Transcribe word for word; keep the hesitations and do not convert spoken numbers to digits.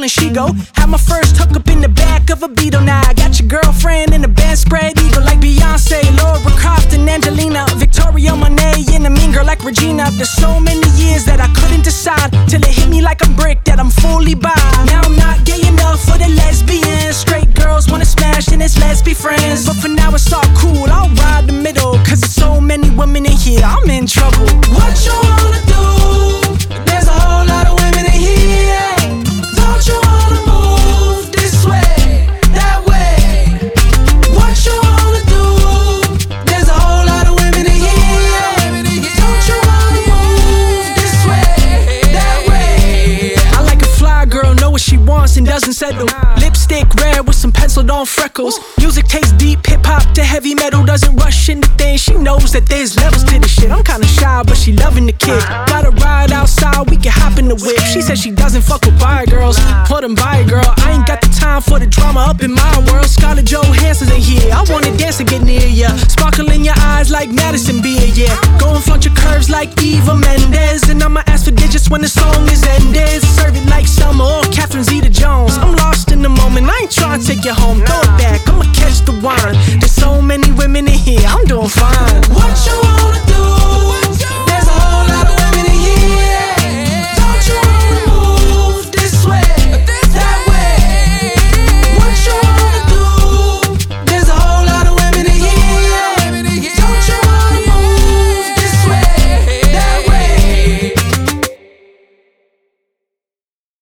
and she go. Had my first hook up in the back of a Beetle. Now I got your girlfriend in the band spread eagle like Beyonce, Laura Croft and Angelina, Victoria Monet and a mean girl like Regina. There's so many years that I couldn't decide till it hit me like a brick that I'm fully by. Now I'm not gay enough for the lesbians. Straight girls wanna smash and it's let's be friends. But for now it's all cool, I'll ride the middle. Cause there's so many women in here, I'm in trouble. What you wanna do? There's a whole lot of women in here. Don't you wanna move this way, that way? What you wanna do? There's a whole lot of women in here. Don't you wanna move this way, that way? I like a fly girl, know what she wants and doesn't settle. Lipstick red with some penciled on freckles. Music tastes deep, hip hop to heavy metal. Doesn't rush into things, she knows that there's levels to the shit. I'm kinda shy, but she loving the kick. Gotta ride outside, we can hop in the whip. She said she doesn't fuck with bi girls. Well then bye girl, I ain't got the time for the drama up in my world. Scarlett Johansson's in here, I wanna dance and get near ya. Sparkle in your eyes like Madison beer, yeah. Go and flaunt your curves like Eva Mendes. And I'ma ask for digits when the song is